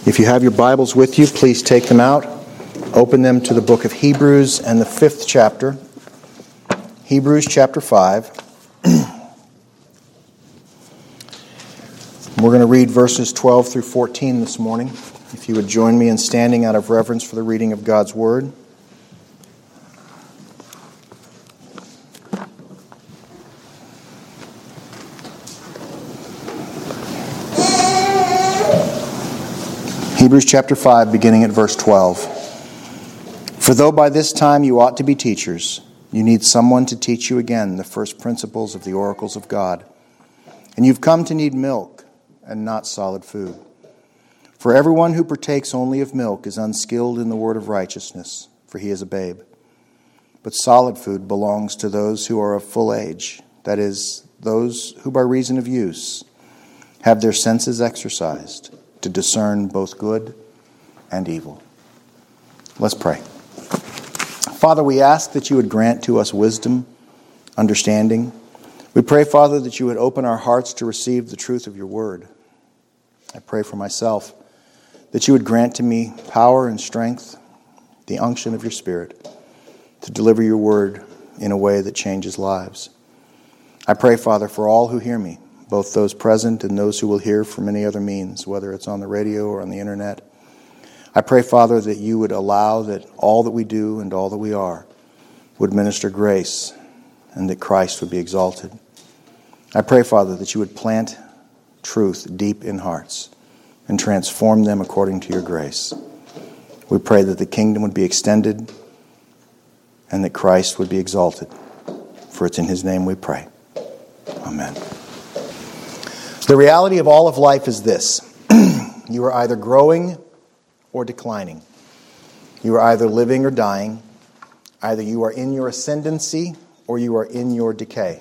If you have your Bibles with you, please take them out. Open them to the book of Hebrews and the 5th chapter. Hebrews chapter 5. We're going to read verses 12 through 14 this morning. If you would join me in standing out of reverence for the reading of God's Word. Hebrews chapter 5, beginning at verse 12. For though by this time you ought to be teachers, you need someone to teach you again the first principles of the oracles of God. And you've come to need milk and not solid food. For everyone who partakes only of milk is unskilled in the word of righteousness, for he is a babe. But solid food belongs to those who are of full age, that is, those who by reason of use have their senses exercised to discern both good and evil. Let's pray. Father, we ask that you would grant to us wisdom, understanding. We pray, Father, that you would open our hearts to receive the truth of your word. I pray for myself that you would grant to me power and strength, the unction of your Spirit, to deliver your word in a way that changes lives. I pray, Father, for all who hear me, both those present and those who will hear from any other means, whether it's on the radio or on the internet. I pray, Father, that you would allow that all that we do and all that we are would minister grace and that Christ would be exalted. I pray, Father, that you would plant truth deep in hearts and transform them according to your grace. We pray that the kingdom would be extended and that Christ would be exalted. For it's in his name we pray. Amen. The reality of all of life is this. You are either growing or declining. You are either living or dying. Either you are in your ascendancy or you are in your decay.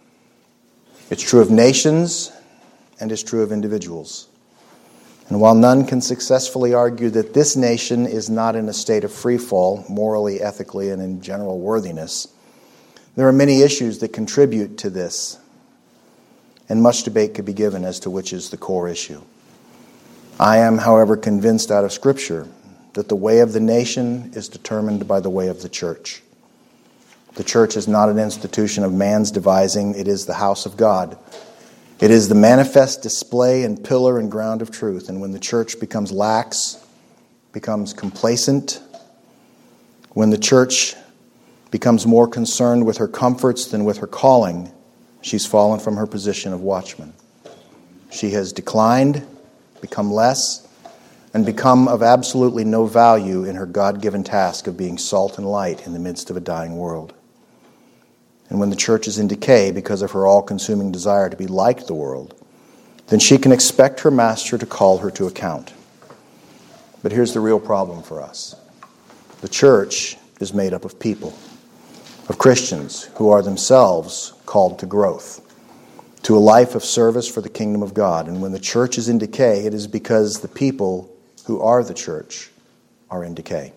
It's true of nations and it's true of individuals. And while none can successfully argue that this nation is not in a state of free fall, morally, ethically, and in general worthiness, there are many issues that contribute to this. And much debate could be given as to which is the core issue. I am, however, convinced out of Scripture that the way of the nation is determined by the way of the church. The church is not an institution of man's devising. It is the house of God. It is the manifest display and pillar and ground of truth. And when the church becomes lax, becomes complacent, when the church becomes more concerned with her comforts than with her calling, she's fallen from her position of watchman. She has declined, become less, and become of absolutely no value in her God-given task of being salt and light in the midst of a dying world. And when the church is in decay because of her all-consuming desire to be like the world, then she can expect her master to call her to account. But here's the real problem for us. The church is made up of people, of Christians who are themselves called to growth, to a life of service for the kingdom of God. And when the church is in decay, it is because the people who are the church are in decay.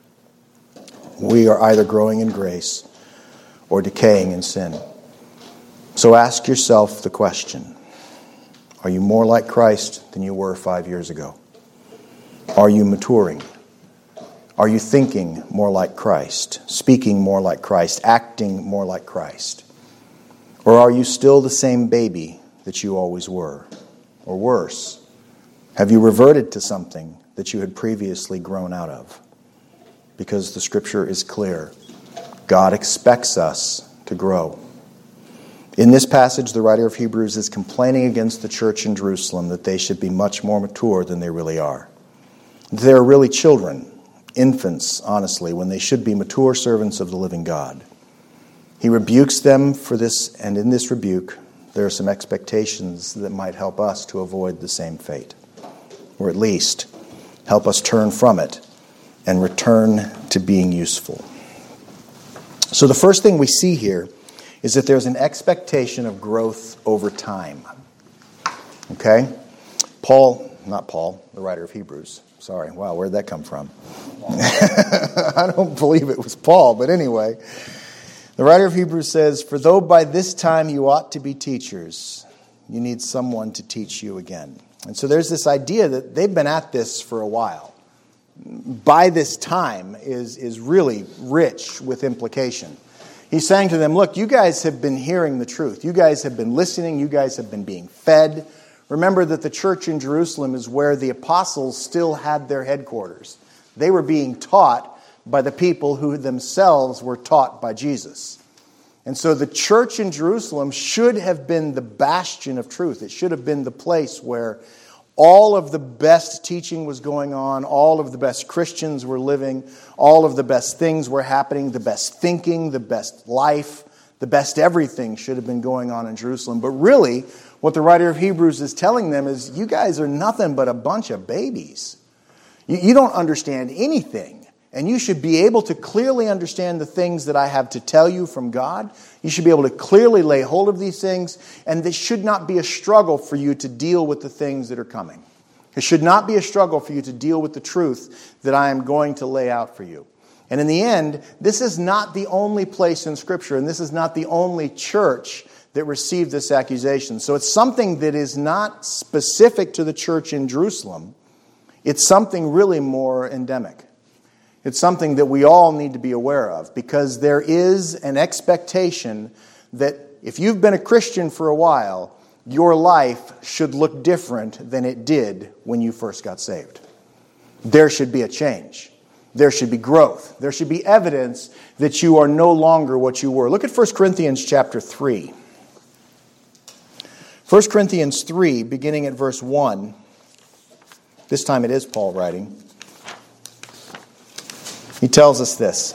We are either growing in grace or decaying in sin. So ask yourself the question, are you more like Christ than you were 5 years ago? Are you maturing? Are you thinking more like Christ, speaking more like Christ, acting more like Christ? Or are you still the same baby that you always were? Or worse, have you reverted to something that you had previously grown out of? Because the Scripture is clear. God expects us to grow. In this passage, the writer of Hebrews is complaining against the church in Jerusalem that they should be much more mature than they really are. They're really children, infants, honestly, when they should be mature servants of the living God. He rebukes them for this, and in this rebuke, there are some expectations that might help us to avoid the same fate, or at least help us turn from it and return to being useful. So the first thing we see here is that there's an expectation of growth over time. Okay? Not Paul, the writer of Hebrews. Sorry, wow, where'd that come from? I don't believe it was Paul, but anyway. The writer of Hebrews says, "For though by this time you ought to be teachers, you need someone to teach you again." And so there's this idea that they've been at this for a while. By this time is really rich with implication. He's saying to them, look, you guys have been hearing the truth. You guys have been listening. You guys have been being fed. Remember that the church in Jerusalem is where the apostles still had their headquarters. They were being taught by the people who themselves were taught by Jesus. And so the church in Jerusalem should have been the bastion of truth. It should have been the place where all of the best teaching was going on, all of the best Christians were living, all of the best things were happening, the best thinking, the best life, the best everything should have been going on in Jerusalem. But really, what the writer of Hebrews is telling them is, you guys are nothing but a bunch of babies. You don't understand anything. And you should be able to clearly understand the things that I have to tell you from God. You should be able to clearly lay hold of these things. And this should not be a struggle for you to deal with the things that are coming. It should not be a struggle for you to deal with the truth that I am going to lay out for you. And in the end, this is not the only place in Scripture, and this is not the only church that received this accusation. So it's something that is not specific to the church in Jerusalem. It's something really more endemic. It's something that we all need to be aware of, because there is an expectation that if you've been a Christian for a while, your life should look different than it did when you first got saved. There should be a change. There should be growth. There should be evidence that you are no longer what you were. Look at 1 Corinthians chapter 3. 1 Corinthians 3, beginning at verse 1. This time it is Paul writing. He tells us this.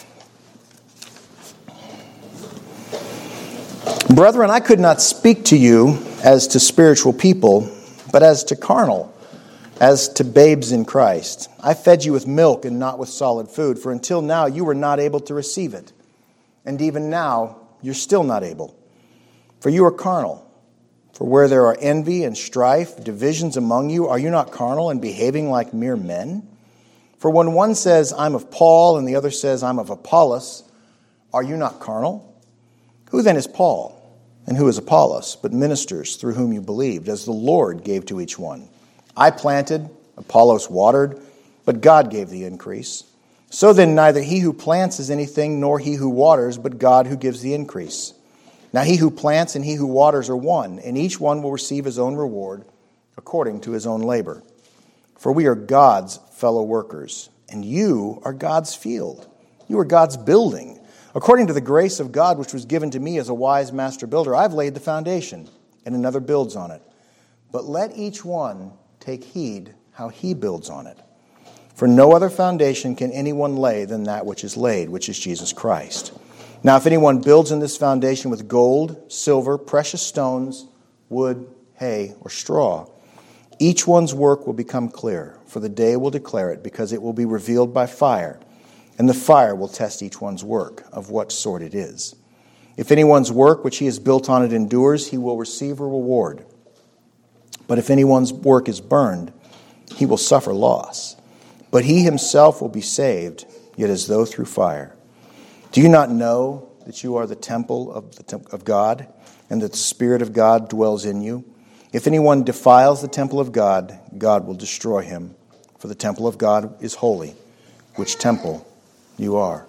Brethren, I could not speak to you as to spiritual people, but as to carnal, as to babes in Christ. I fed you with milk and not with solid food, for until now you were not able to receive it. And even now you're still not able. For you are carnal. For where there are envy and strife, divisions among you, are you not carnal and behaving like mere men? For when one says, I'm of Paul, and the other says, I'm of Apollos, are you not carnal? Who then is Paul? And who is Apollos, but ministers through whom you believed, as the Lord gave to each one? I planted, Apollos watered, but God gave the increase. So then neither he who plants is anything, nor he who waters, but God who gives the increase. Now he who plants and he who waters are one, and each one will receive his own reward according to his own labor. For we are God's fellow workers, and you are God's field. You are God's building. According to the grace of God which was given to me as a wise master builder, I've laid the foundation, and another builds on it. But let each one take heed how he builds on it. For no other foundation can anyone lay than that which is laid, which is Jesus Christ. Now if anyone builds in this foundation with gold, silver, precious stones, wood, hay, or straw, each one's work will become clear, for the day will declare it, because it will be revealed by fire, and the fire will test each one's work, of what sort it is. If anyone's work which he has built on it endures, he will receive a reward. But if anyone's work is burned, he will suffer loss. But he himself will be saved, yet as though through fire. Do you not know that you are the temple of God, and that the Spirit of God dwells in you? If anyone defiles the temple of God, God will destroy him. For the temple of God is holy, which temple you are.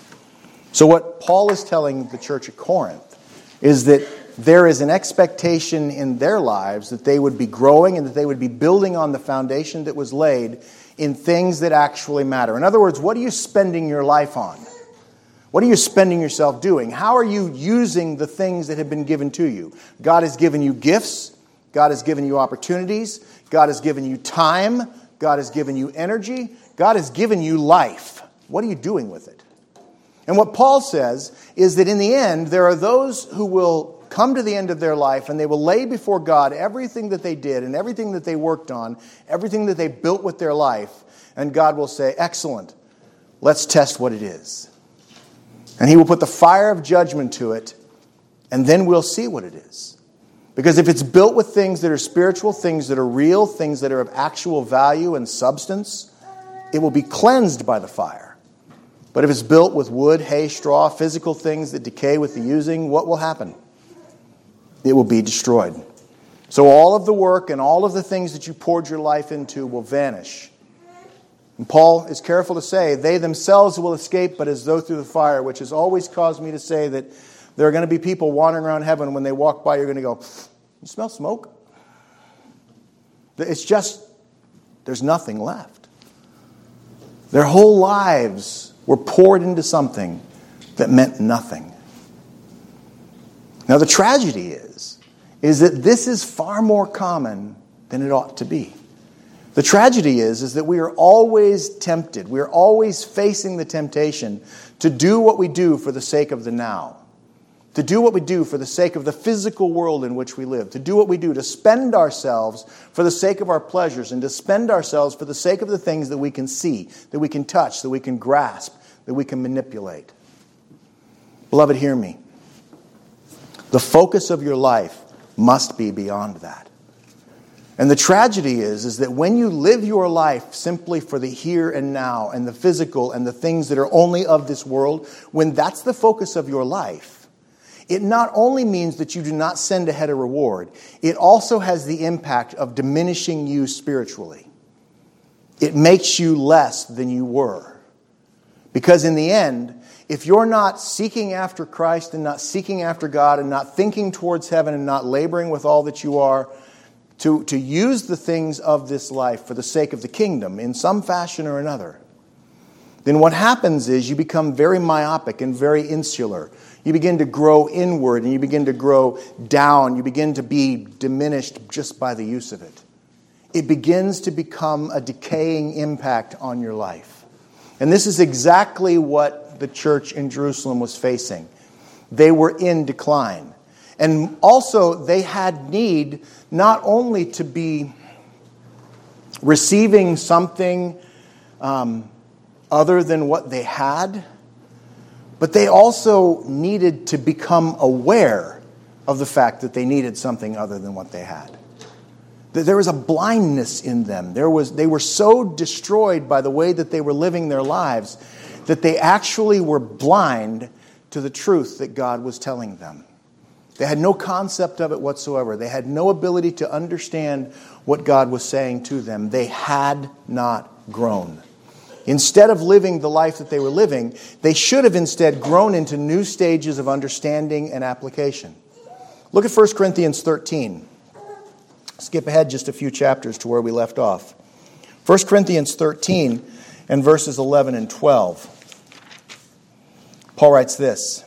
So what Paul is telling the church at Corinth is that there is an expectation in their lives that they would be growing and that they would be building on the foundation that was laid in things that actually matter. In other words, what are you spending your life on? What are you spending yourself doing? How are you using the things that have been given to you? God has given you gifts. God has given you opportunities. God has given you time. God has given you energy. God has given you life. What are you doing with it? And what Paul says is that in the end, there are those who will come to the end of their life and they will lay before God everything that they did and everything that they worked on, everything that they built with their life. And God will say, excellent, let's test what it is. And he will put the fire of judgment to it, and then we'll see what it is. Because if it's built with things that are spiritual, things that are real, things that are of actual value and substance, it will be cleansed by the fire. But if it's built with wood, hay, straw, physical things that decay with the using, what will happen? It will be destroyed. So all of the work and all of the things that you poured your life into will vanish. And Paul is careful to say, they themselves will escape, but as though through the fire, which has always caused me to say that there are going to be people wandering around heaven. When they walk by, you're going to go, you smell smoke? It's just, there's nothing left. Their whole lives were poured into something that meant nothing. Now the tragedy is that this is far more common than it ought to be. The tragedy is that we are always tempted. We are always facing the temptation to do what we do for the sake of the now. To do what we do for the sake of the physical world in which we live. To do what we do, to spend ourselves for the sake of our pleasures, and to spend ourselves for the sake of the things that we can see, that we can touch, that we can grasp, that we can manipulate. Beloved, hear me. The focus of your life must be beyond that. And the tragedy is that when you live your life simply for the here and now and the physical and the things that are only of this world, when that's the focus of your life, it not only means that you do not send ahead a reward, it also has the impact of diminishing you spiritually. It makes you less than you were. Because in the end, if you're not seeking after Christ and not seeking after God and not thinking towards heaven and not laboring with all that you are to use the things of this life for the sake of the kingdom in some fashion or another, then what happens is you become very myopic and very insular. You begin to grow inward and you begin to grow down. You begin to be diminished just by the use of it. It begins to become a decaying impact on your life. And this is exactly what the church in Jerusalem was facing. They were in decline. And also they had need not only to be receiving something other than what they had, but they also needed to become aware of the fact that they needed something other than what they had. There was a blindness in them. They were so destroyed by the way that they were living their lives that they actually were blind to the truth that God was telling them. They had no concept of it whatsoever. They had no ability to understand what God was saying to them. They had not grown. Instead of living the life that they were living, they should have instead grown into new stages of understanding and application. Look at 1 Corinthians 13. Skip ahead just a few chapters to where we left off. 1 Corinthians 13 and verses 11 and 12. Paul writes this: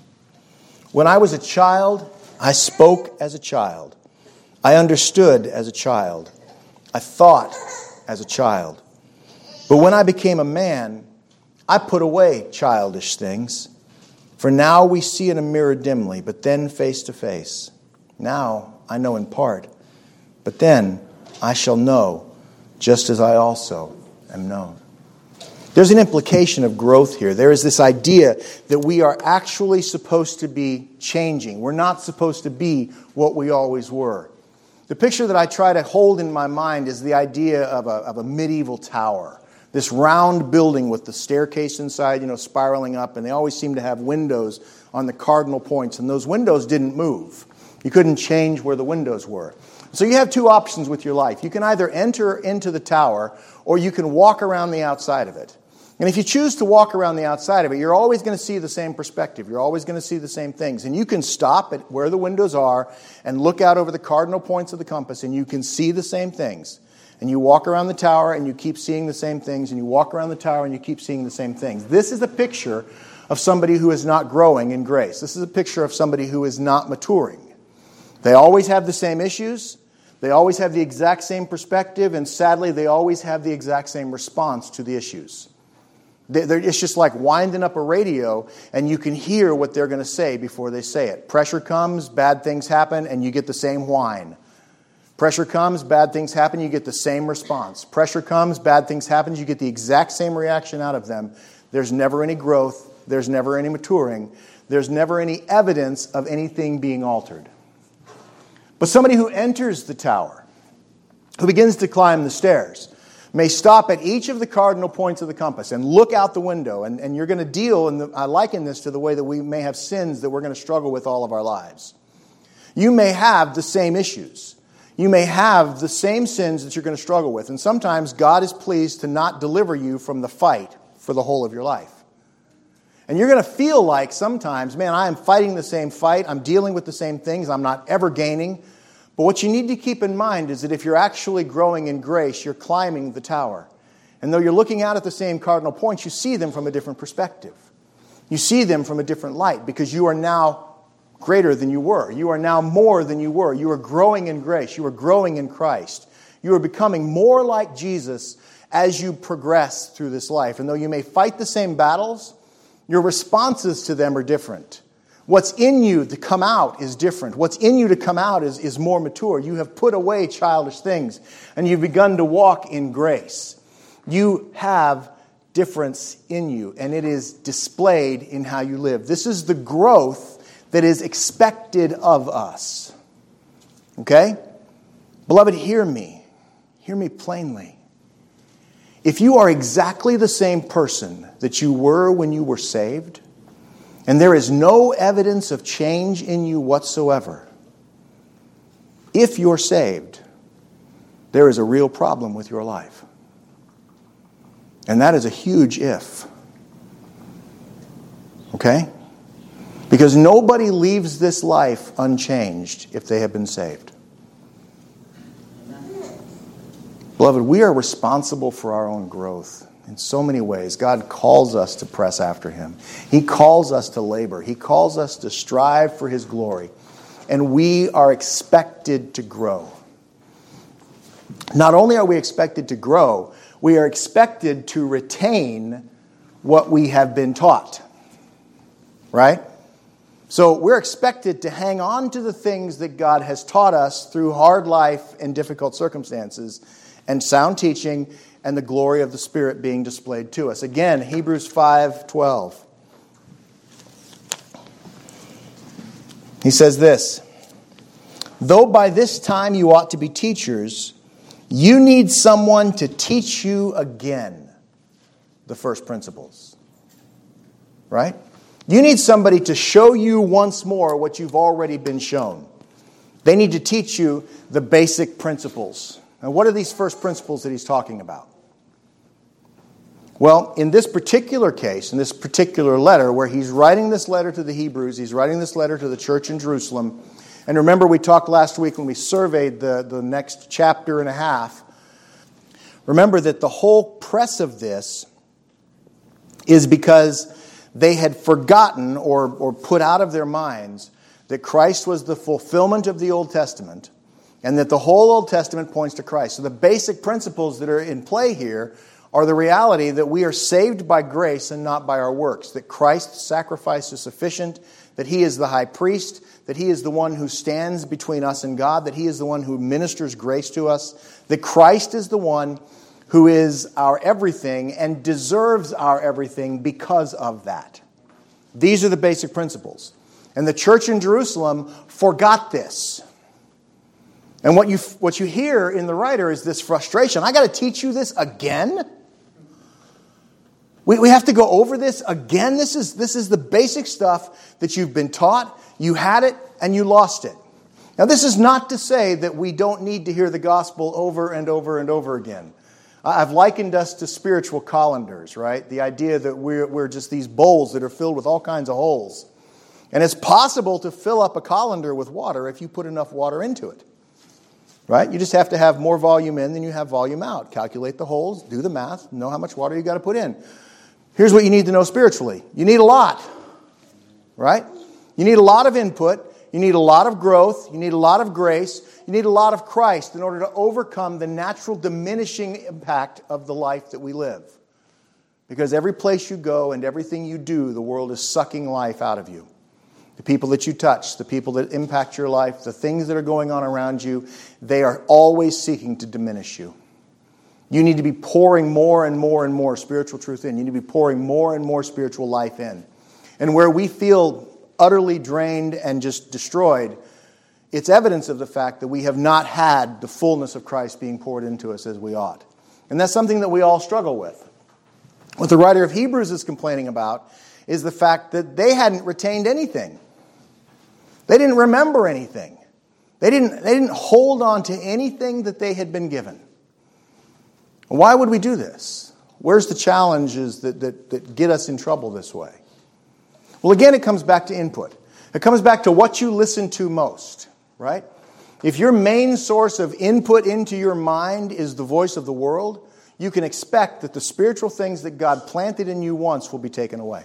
"When I was a child, I spoke as a child. I understood as a child. I thought as a child. But when I became a man, I put away childish things. For now we see in a mirror dimly, but then face to face. Now I know in part, but then I shall know, just as I also am known." There's an implication of growth here. There is this idea that we are actually supposed to be changing. We're not supposed to be what we always were. The picture that I try to hold in my mind is the idea of a medieval tower. This round building with the staircase inside, spiraling up, and they always seem to have windows on the cardinal points, and those windows didn't move. You couldn't change where the windows were. So you have two options with your life. You can either enter into the tower, or you can walk around the outside of it. And if you choose to walk around the outside of it, you're always going to see the same perspective. You're always going to see the same things. And you can stop at where the windows are and look out over the cardinal points of the compass, and you can see the same things. And you walk around the tower and you keep seeing the same things, and you walk around the tower and you keep seeing the same things. This is a picture of somebody who is not growing in grace. This is a picture of somebody who is not maturing. They always have the same issues. They always have the exact same perspective, and sadly, they always have the exact same response to the issues. It's just like winding up a radio, and you can hear what they're going to say before they say it. Pressure comes, bad things happen, and you get the same whine. Pressure comes, bad things happen, you get the same response. Pressure comes, bad things happen, you get the exact same reaction out of them. There's never any growth. There's never any maturing. There's never any evidence of anything being altered. But somebody who enters the tower, who begins to climb the stairs, may stop at each of the cardinal points of the compass and look out the window. And you're going to deal, and I liken this to the way that we may have sins that we're going to struggle with all of our lives. You may have the same issues. You may have the same sins that you're going to struggle with. And sometimes God is pleased to not deliver you from the fight for the whole of your life. And you're going to feel like sometimes, man, I am fighting the same fight. I'm dealing with the same things. I'm not ever gaining. But what you need to keep in mind is that if you're actually growing in grace, you're climbing the tower. And though you're looking out at the same cardinal points, you see them from a different perspective. You see them from a different light because you are now greater than you were. You are now more than you were. You are growing in grace. You are growing in Christ. You are becoming more like Jesus as you progress through this life. And though you may fight the same battles, your responses to them are different. What's in you to come out is different. What's in you to come out is more mature. You have put away childish things, and you've begun to walk in grace. You have difference in you, and it is displayed in how you live. This is the growth that is expected of us. Okay? Beloved, hear me. Hear me plainly. If you are exactly the same person that you were when you were saved, and there is no evidence of change in you whatsoever, if you're saved, there is a real problem with your life. And that is a huge if. Okay? Because nobody leaves this life unchanged if they have been saved. Beloved, we are responsible for our own growth in so many ways. God calls us to press after Him. He calls us to labor. He calls us to strive for His glory. And we are expected to grow. Not only are we expected to grow, we are expected to retain what we have been taught. Right? So we're expected to hang on to the things that God has taught us through hard life and difficult circumstances and sound teaching and the glory of the Spirit being displayed to us. Again, Hebrews 5:12. He says this, "Though by this time you ought to be teachers, you need someone to teach you again the first principles." Right? You need somebody to show you once more what you've already been shown. They need to teach you the basic principles. Now, what are these first principles that he's talking about? Well, in this particular case, in this particular letter, where he's writing this letter to the Hebrews, he's writing this letter to the church in Jerusalem. And remember, we talked last week when we surveyed the next chapter and a half. Remember that the whole press of this is because they had forgotten or put out of their minds that Christ was the fulfillment of the Old Testament and that the whole Old Testament points to Christ. So the basic principles that are in play here are the reality that we are saved by grace and not by our works, that Christ's sacrifice is sufficient, that He is the high priest, that He is the one who stands between us and God, that He is the one who ministers grace to us, that Christ is the one who is our everything and deserves our everything because of that. These are the basic principles. And the church in Jerusalem forgot this. And what you hear in the writer is this frustration. I got to teach you this again? We have to go over this again? This is the basic stuff that you've been taught. You had it and you lost it. Now, this is not to say that we don't need to hear the gospel over and over and over again. I've likened us to spiritual colanders, right? The idea that we're just these bowls that are filled with all kinds of holes. And it's possible to fill up a colander with water if you put enough water into it. Right? You just have to have more volume in than you have volume out. Calculate the holes, do the math, know how much water you got to put in. Here's what you need to know spiritually. You need a lot. Right? You need a lot of input. You need a lot of growth. You need a lot of grace. You need a lot of Christ in order to overcome the natural diminishing impact of the life that we live. Because every place you go and everything you do, the world is sucking life out of you. The people that you touch, the people that impact your life, the things that are going on around you, they are always seeking to diminish you. You need to be pouring more and more and more spiritual truth in. You need to be pouring more and more spiritual life in. And where we feel utterly drained and just destroyed, it's evidence of the fact that we have not had the fullness of Christ being poured into us as we ought. And that's something that we all struggle with. What the writer of Hebrews is complaining about is the fact that they hadn't retained anything. They didn't remember anything. They didn't hold on to anything that they had been given. Why would we do this? Where's the challenges that get us in trouble this way? Well, again, it comes back to input. It comes back to what you listen to most, right? If your main source of input into your mind is the voice of the world, you can expect that the spiritual things that God planted in you once will be taken away.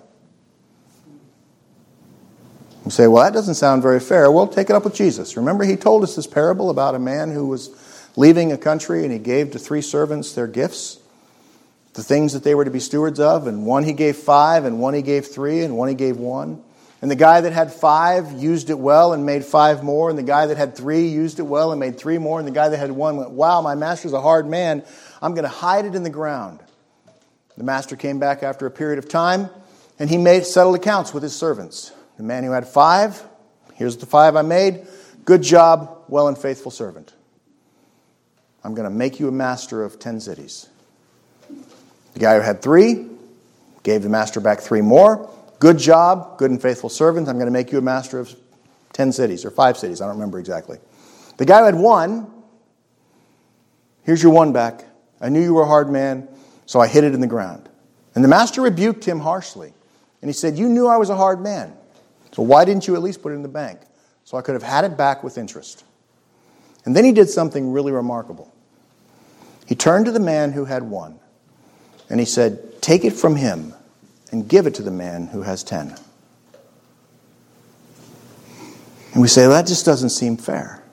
You say, well, that doesn't sound very fair. Well, take it up with Jesus. Remember, he told us this parable about a man who was leaving a country and he gave to 3 servants their gifts, the things that they were to be stewards of, and one he gave 5, and one he gave 3, and one he gave 1. And the guy that had 5 used it well and made 5 more, and the guy that had 3 used it well and made 3 more, and the guy that had 1 went, wow, my master's a hard man. I'm going to hide it in the ground. The master came back after a period of time, and he settled accounts with his servants. The man who had 5, here's the 5 I made. Good job, well and faithful servant. I'm going to make you a master of 10 cities. The guy who had 3 gave the master back 3 more. Good job, good and faithful servant. I'm going to make you a master of 10 cities or 5 cities. I don't remember exactly. The guy who had 1, here's your 1 back. I knew you were a hard man, so I hid it in the ground. And the master rebuked him harshly. And he said, you knew I was a hard man. So why didn't you at least put it in the bank? So I could have had it back with interest. And then he did something really remarkable. He turned to the man who had 1. And he said, take it from him and give it to the man who has 10. And we say, well, that just doesn't seem fair.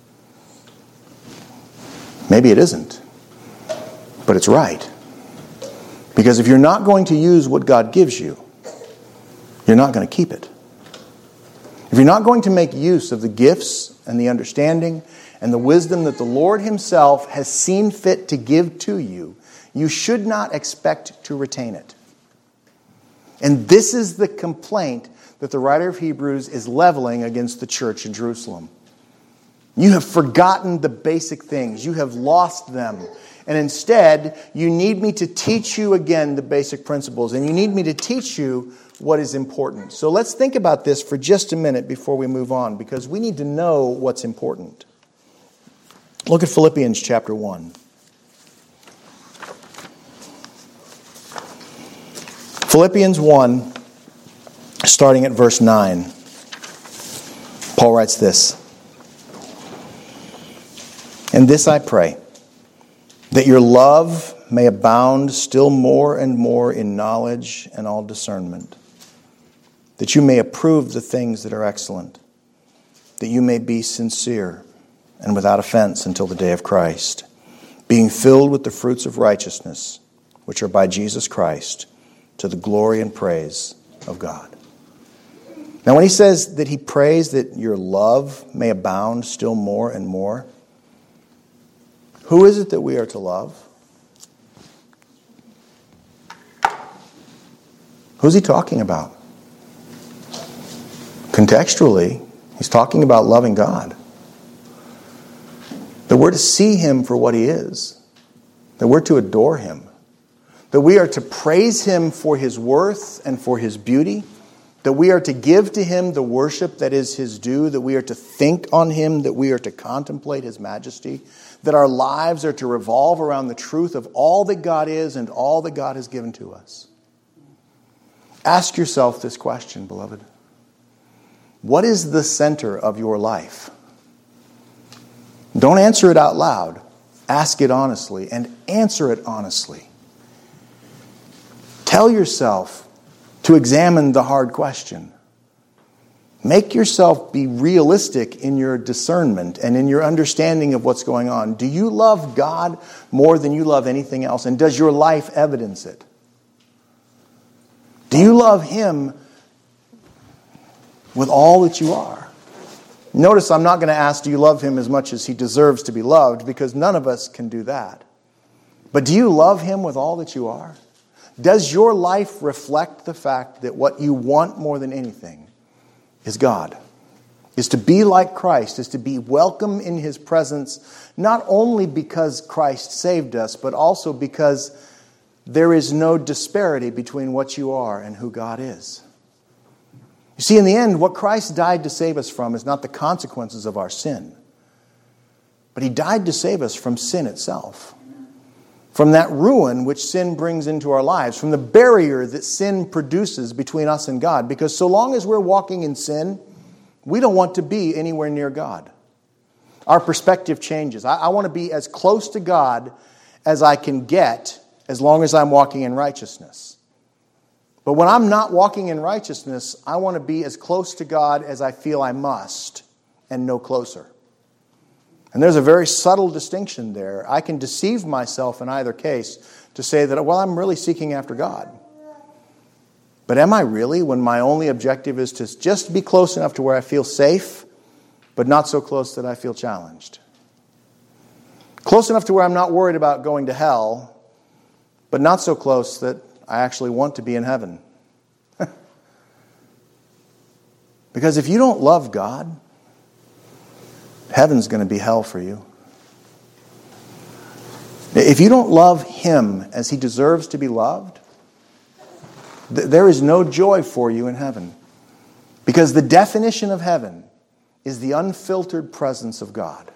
Maybe it isn't. But it's right. Because if you're not going to use what God gives you, you're not going to keep it. If you're not going to make use of the gifts and the understanding and the wisdom that the Lord himself has seen fit to give to you, you should not expect to retain it. And this is the complaint that the writer of Hebrews is leveling against the church in Jerusalem. You have forgotten the basic things. You have lost them. And instead, you need me to teach you again the basic principles. And you need me to teach you what is important. So let's think about this for just a minute before we move on, because we need to know what's important. Look at Philippians chapter 1. Philippians 1, starting at verse 9. Paul writes this. And this I pray, that your love may abound still more and more in knowledge and all discernment, that you may approve the things that are excellent, that you may be sincere and without offense until the day of Christ, being filled with the fruits of righteousness, which are by Jesus Christ, to the glory and praise of God. Now, when he says that he prays that your love may abound still more and more, who is it that we are to love? Who's he talking about? Contextually, he's talking about loving God. That we're to see him for what he is. That we're to adore him. That we are to praise him for his worth and for his beauty. That we are to give to him the worship that is his due. That we are to think on him. That we are to contemplate his majesty. That our lives are to revolve around the truth of all that God is and all that God has given to us. Ask yourself this question, beloved. What is the center of your life? Don't answer it out loud. Ask it honestly and answer it honestly. Tell yourself to examine the hard question. Make yourself be realistic in your discernment and in your understanding of what's going on. Do you love God more than you love anything else? And does your life evidence it? Do you love him with all that you are? Notice I'm not going to ask, do you love him as much as he deserves to be loved? Because none of us can do that. But do you love him with all that you are? Does your life reflect the fact that what you want more than anything is God? Is to be like Christ, is to be welcome in his presence, not only because Christ saved us, but also because there is no disparity between what you are and who God is. You see, in the end, what Christ died to save us from is not the consequences of our sin. But He died to save us from sin itself, from that ruin which sin brings into our lives, from the barrier that sin produces between us and God. Because so long as we're walking in sin, we don't want to be anywhere near God. Our perspective changes. I want to be as close to God as I can get as long as I'm walking in righteousness. But when I'm not walking in righteousness, I want to be as close to God as I feel I must and no closer. And there's a very subtle distinction there. I can deceive myself in either case to say that, well, I'm really seeking after God. But am I really, when my only objective is to just be close enough to where I feel safe, but not so close that I feel challenged? Close enough to where I'm not worried about going to hell, but not so close that I actually want to be in heaven. Because if you don't love God, heaven's going to be hell for you. If you don't love Him as He deserves to be loved, there is no joy for you in heaven. Because the definition of heaven is the unfiltered presence of God.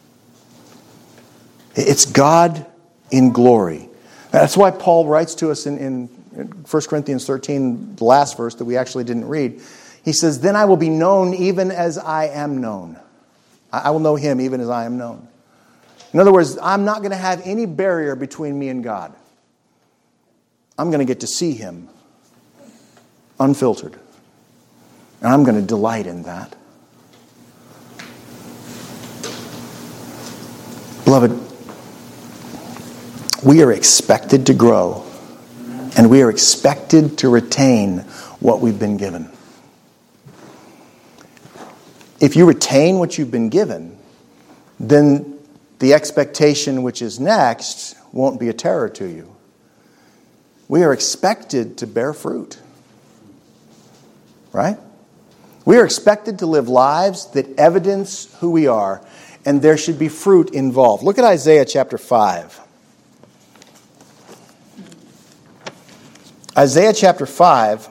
It's God in glory. That's why Paul writes to us in 1 Corinthians 13, the last verse that we actually didn't read. He says, "Then I will be known even as I am known." I will know Him even as I am known. In other words, I'm not going to have any barrier between me and God. I'm going to get to see Him unfiltered. And I'm going to delight in that. Beloved, we are expected to grow, and we are expected to retain what we've been given. If you retain what you've been given, then the expectation which is next won't be a terror to you. We are expected to bear fruit. Right? We are expected to live lives that evidence who we are, and there should be fruit involved. Look at Isaiah chapter 5. Isaiah chapter 5,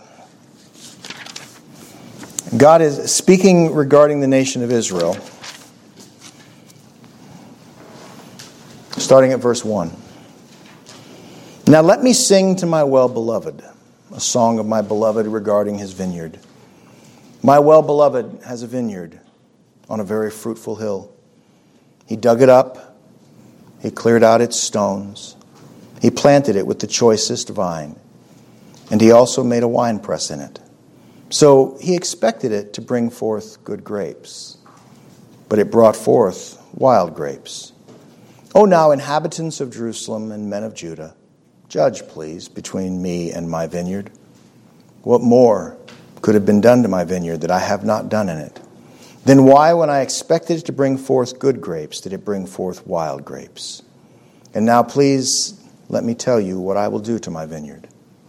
God is speaking regarding the nation of Israel. Starting at verse 1. "Now let me sing to my well-beloved, a song of my beloved regarding his vineyard. My well-beloved has a vineyard on a very fruitful hill. He dug it up. He cleared out its stones. He planted it with the choicest vine. And he also made a winepress in it. So he expected it to bring forth good grapes. But it brought forth wild grapes. O now, inhabitants of Jerusalem and men of Judah, judge, please, between me and my vineyard. What more could have been done to my vineyard that I have not done in it? Then why, when I expected it to bring forth good grapes, did it bring forth wild grapes? And now please let me tell you what I will do to my vineyard.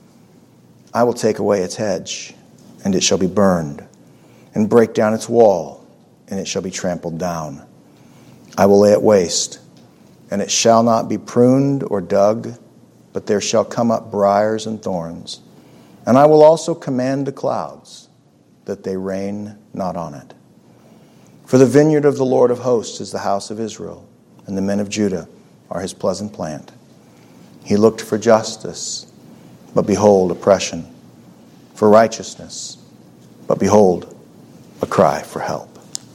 I will take away its hedge, and it shall be burned, and break down its wall, and it shall be trampled down. I will lay it waste, and it shall not be pruned or dug, but there shall come up briars and thorns. And I will also command the clouds, that they rain not on it. For the vineyard of the Lord of hosts is the house of Israel, and the men of Judah are his pleasant plant. He looked for justice, but behold, oppression; for righteousness, but behold, a cry for help.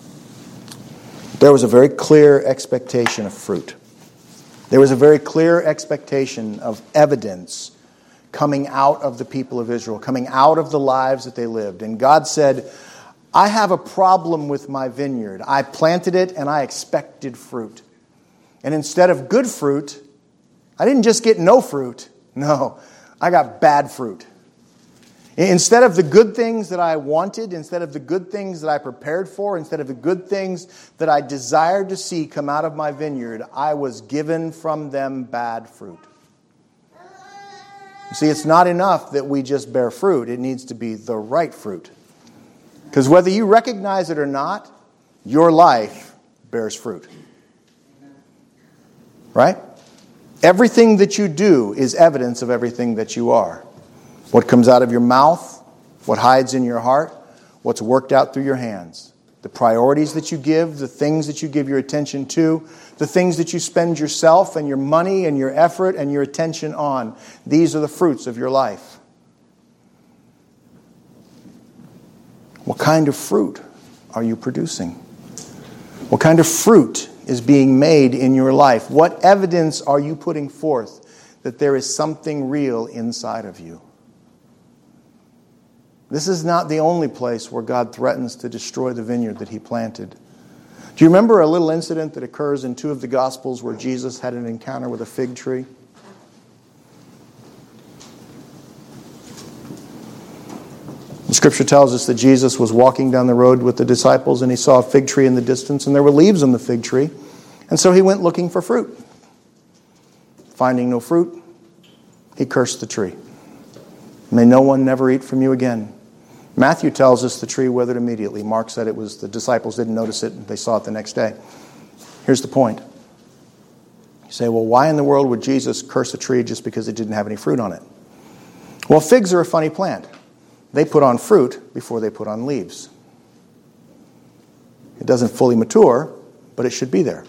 There was a very clear expectation of fruit. There was a very clear expectation of evidence coming out of the people of Israel, coming out of the lives that they lived. And God said, I have a problem with my vineyard. I planted it and I expected fruit. And instead of good fruit, I didn't just get no fruit. No, I got bad fruit. Instead of the good things that I wanted, instead of the good things that I prepared for, instead of the good things that I desired to see come out of my vineyard, I was given from them bad fruit. You see, it's not enough that we just bear fruit. It needs to be the right fruit. Because whether you recognize it or not, your life bears fruit. Right? Everything that you do is evidence of everything that you are. What comes out of your mouth, what hides in your heart, what's worked out through your hands. The priorities that you give, the things that you give your attention to, The things that you spend yourself and your money and your effort and your attention on. These are the fruits of your life. What kind of fruit are you producing? What kind of fruit is being made in your life? What evidence are you putting forth that there is something real inside of you? This is not the only place where God threatens to destroy the vineyard that He planted. Do you remember a little incident that occurs in 2 of the Gospels where Jesus had an encounter with a fig tree? The Scripture tells us that Jesus was walking down the road with the disciples and He saw a fig tree in the distance and there were leaves on the fig tree. And so He went looking for fruit. Finding no fruit, He cursed the tree. May no one never eat from you again. Matthew tells us the tree withered immediately. Mark said it was the disciples didn't notice it. They saw it the next day. Here's the point. You say, well, why in the world would Jesus curse a tree just because it didn't have any fruit on it? Well, figs are a funny plant. They put on fruit before they put on leaves. It doesn't fully mature, but it should be there.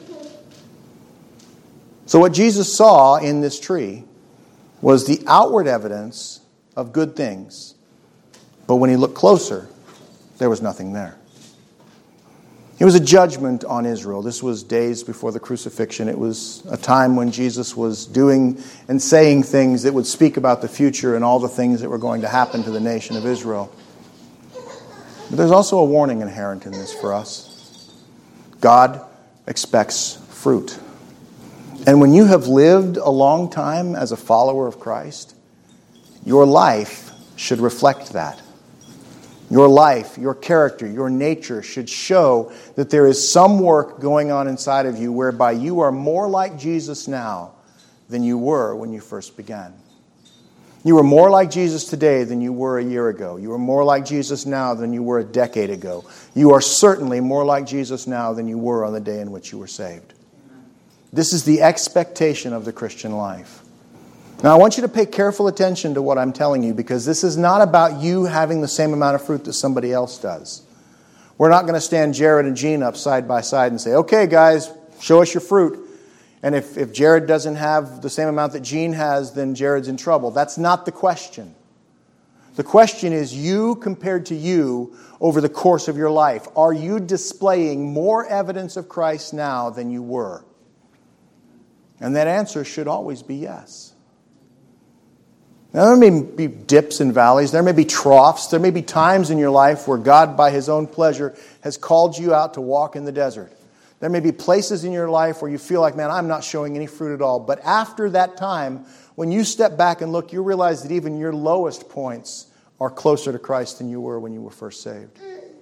So what Jesus saw in this tree was the outward evidence of good things. But when He looked closer, there was nothing there. It was a judgment on Israel. This was days before the crucifixion. It was a time when Jesus was doing and saying things that would speak about the future and all the things that were going to happen to the nation of Israel. But there's also a warning inherent in this for us. God expects fruit. And when you have lived a long time as a follower of Christ, your life should reflect that. Your life, your character, your nature should show that there is some work going on inside of you whereby you are more like Jesus now than you were when you first began. You are more like Jesus today than you were a year ago. You are more like Jesus now than you were a decade ago. You are certainly more like Jesus now than you were on the day in which you were saved. This is the expectation of the Christian life. Now, I want you to pay careful attention to what I'm telling you, because this is not about you having the same amount of fruit that somebody else does. We're not going to stand Jared and Gene up side by side and say, okay, guys, show us your fruit. And if Jared doesn't have the same amount that Gene has, then Jared's in trouble. That's not the question. The question is you compared to you over the course of your life. Are you displaying more evidence of Christ now than you were? And that answer should always be yes. Now, there may be dips and valleys. There may be troughs. There may be times in your life where God, by His own pleasure, has called you out to walk in the desert. There may be places in your life where you feel like, man, I'm not showing any fruit at all. But after that time, when you step back and look, you realize that even your lowest points are closer to Christ than you were when you were first saved.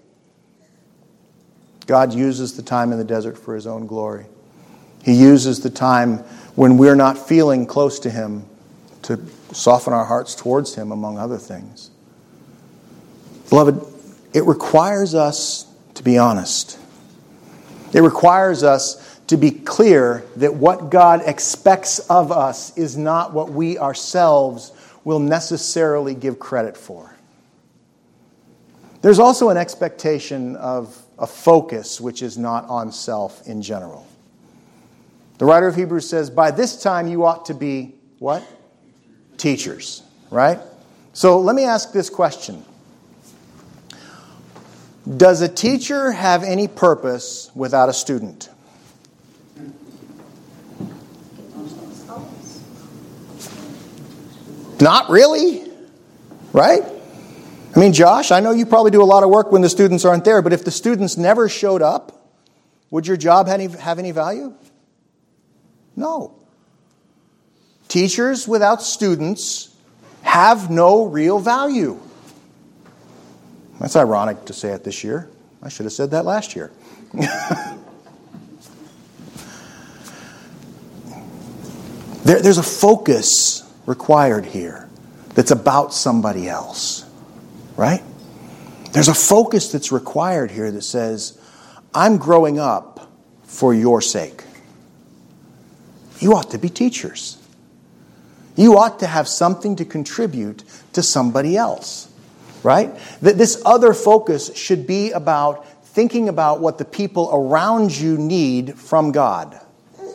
God uses the time in the desert for His own glory. He uses the time when we're not feeling close to Him to soften our hearts towards Him, among other things. Beloved, it requires us to be honest. It requires us to be clear that what God expects of us is not what we ourselves will necessarily give credit for. There's also an expectation of a focus which is not on self in general. The writer of Hebrews says, by this time you ought to be, what? Teachers, right? So let me ask this question. Does a teacher have any purpose without a student? Not really, right? I mean, Josh, I know you probably do a lot of work when the students aren't there, but if the students never showed up, would your job have any value? No. Teachers without students have no real value. That's ironic to say it this year. I should have said that last year. There's a focus required here that's about somebody else, right? There's a focus that's required here that says, I'm growing up for your sake. You ought to be teachers. You ought to have something to contribute to somebody else, right? That this other focus should be about thinking about what the people around you need from God.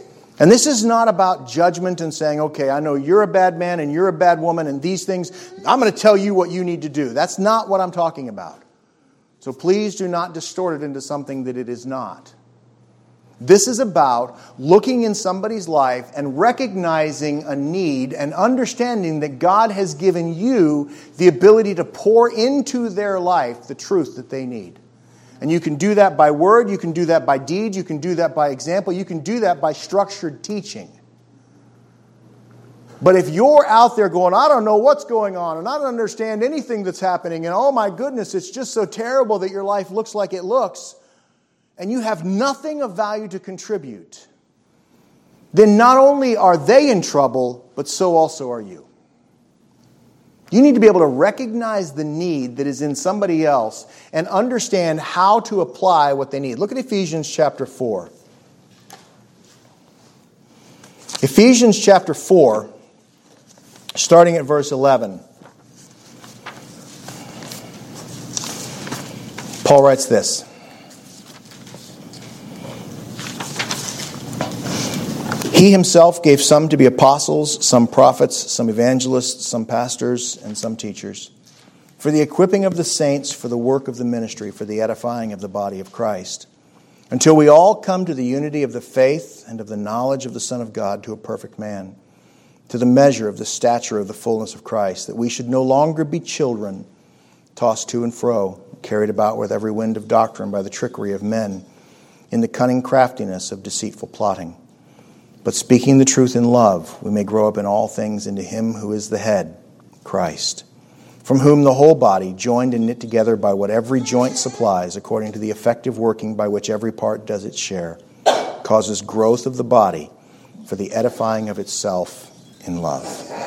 And this is not about judgment and saying, okay, I know you're a bad man and you're a bad woman and these things, I'm going to tell you what you need to do. That's not what I'm talking about. So please do not distort it into something that it is not. This is about looking in somebody's life and recognizing a need and understanding that God has given you the ability to pour into their life the truth that they need. And you can do that by word, you can do that by deed, you can do that by example, you can do that by structured teaching. But if you're out there going, I don't know what's going on, and I don't understand anything that's happening, and oh my goodness, it's just so terrible that your life looks like it looks, and you have nothing of value to contribute, then not only are they in trouble, but so also are you. You need to be able to recognize the need that is in somebody else and understand how to apply what they need. Look at Ephesians chapter 4. Ephesians chapter 4, starting at verse 11. Paul writes this. He himself gave some to be apostles, some prophets, some evangelists, some pastors, and some teachers, for the equipping of the saints, for the work of the ministry, for the edifying of the body of Christ, until we all come to the unity of the faith and of the knowledge of the Son of God, to a perfect man, to the measure of the stature of the fullness of Christ, that we should no longer be children, tossed to and fro, carried about with every wind of doctrine by the trickery of men, in the cunning craftiness of deceitful plotting. But speaking the truth in love, we may grow up in all things into Him who is the head, Christ, from whom the whole body, joined and knit together by what every joint supplies, according to the effective working by which every part does its share, causes growth of the body for the edifying of itself in love.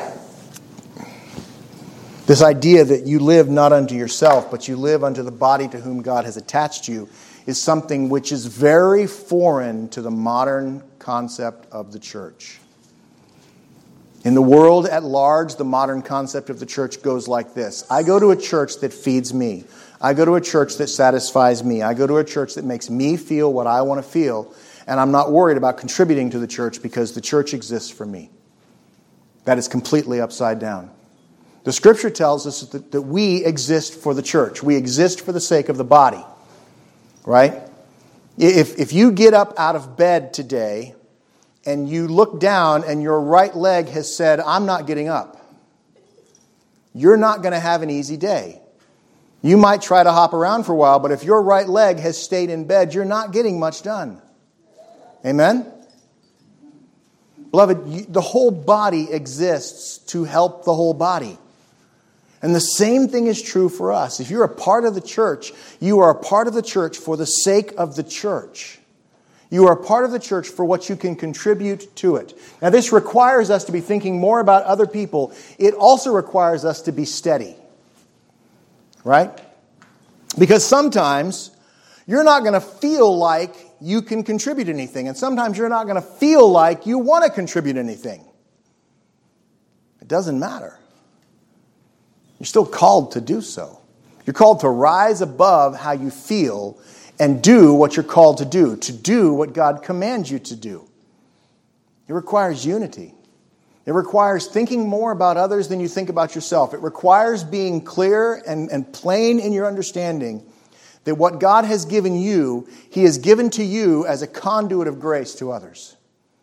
This idea that you live not unto yourself, but you live unto the body to whom God has attached you, is something which is very foreign to the modern concept of the church. In the world at large, the modern concept of the church goes like this. I go to a church that feeds me. I go to a church that satisfies me. I go to a church that makes me feel what I want to feel. And I'm not worried about contributing to the church because the church exists for me. That is completely upside down. The Scripture tells us that we exist for the church. We exist for the sake of the body. Right? If you get up out of bed today and you look down and your right leg has said, I'm not getting up, you're not going to have an easy day. You might try to hop around for a while, but if your right leg has stayed in bed, you're not getting much done. Amen? Beloved, the whole body exists to help the whole body. And the same thing is true for us. If you're a part of the church, you are a part of the church for the sake of the church. You are a part of the church for what you can contribute to it. Now, this requires us to be thinking more about other people. It also requires us to be steady. Right? Because sometimes you're not going to feel like you can contribute anything. And sometimes you're not going to feel like you want to contribute anything. It doesn't matter. You're still called to do so. You're called to rise above how you feel and do what you're called to do what God commands you to do. It requires unity. It requires thinking more about others than you think about yourself. It requires being clear and plain in your understanding that what God has given you, He has given to you as a conduit of grace to others.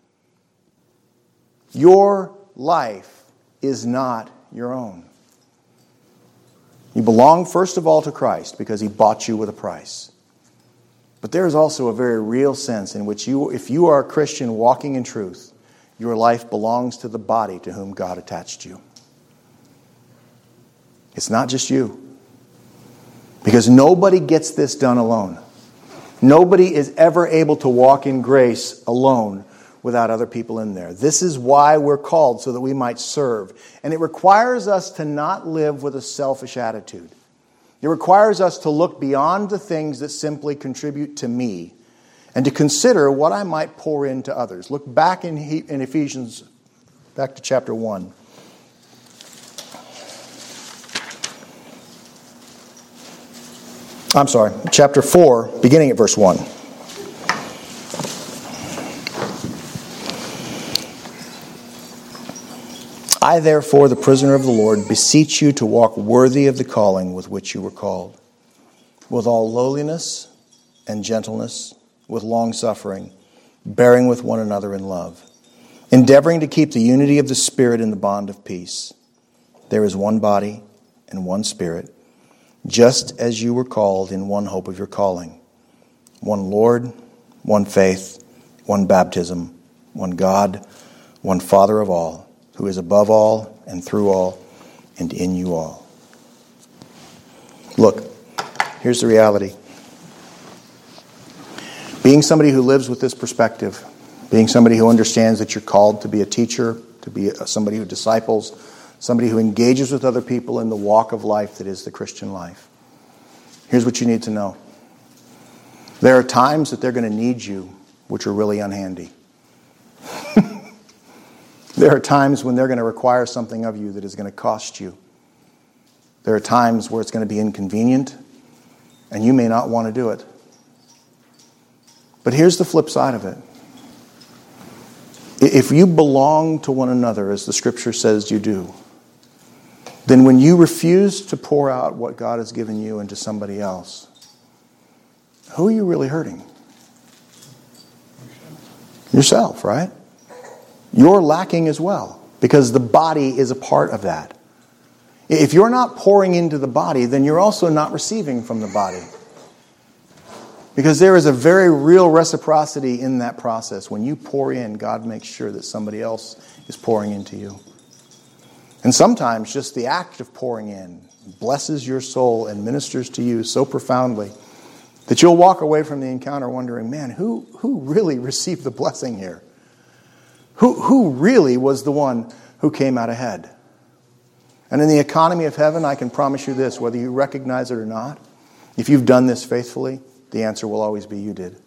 Your life is not your own. You belong first of all to Christ because He bought you with a price. But there is also a very real sense in which if you are a Christian walking in truth, your life belongs to the body to whom God attached you. It's not just you. Because nobody gets this done alone. Nobody is ever able to walk in grace alone without other people in there. This is why we're called, so that we might serve. And it requires us to not live with a selfish attitude. It requires us to look beyond the things that simply contribute to me and to consider what I might pour into others. Look back in Ephesians, back to chapter 1. I'm sorry, chapter 4, beginning at verse 1. I, therefore, the prisoner of the Lord, beseech you to walk worthy of the calling with which you were called, with all lowliness and gentleness, with long-suffering, bearing with one another in love, endeavoring to keep the unity of the Spirit in the bond of peace. There is one body and one Spirit, just as you were called in one hope of your calling. One Lord, one faith, one baptism, one God, one Father of all, who is above all and through all and in you all. Look, here's the reality. Being somebody who lives with this perspective, being somebody who understands that you're called to be a teacher, to be somebody who disciples, somebody who engages with other people in the walk of life that is the Christian life. Here's what you need to know. There are times that they're going to need you, which are really unhandy. There are times when they're going to require something of you that is going to cost you. There are times where it's going to be inconvenient, and you may not want to do it. But here's the flip side of it. If you belong to one another, as the Scripture says you do, then when you refuse to pour out what God has given you into somebody else, who are you really hurting? Yourself, right? You're lacking as well, because the body is a part of that. If you're not pouring into the body, then you're also not receiving from the body. Because there is a very real reciprocity in that process. When you pour in, God makes sure that somebody else is pouring into you. And sometimes just the act of pouring in blesses your soul and ministers to you so profoundly that you'll walk away from the encounter wondering, man, who really received the blessing here? Who really was the one who came out ahead? And in the economy of heaven, I can promise you this, whether you recognize it or not, if you've done this faithfully, the answer will always be you did.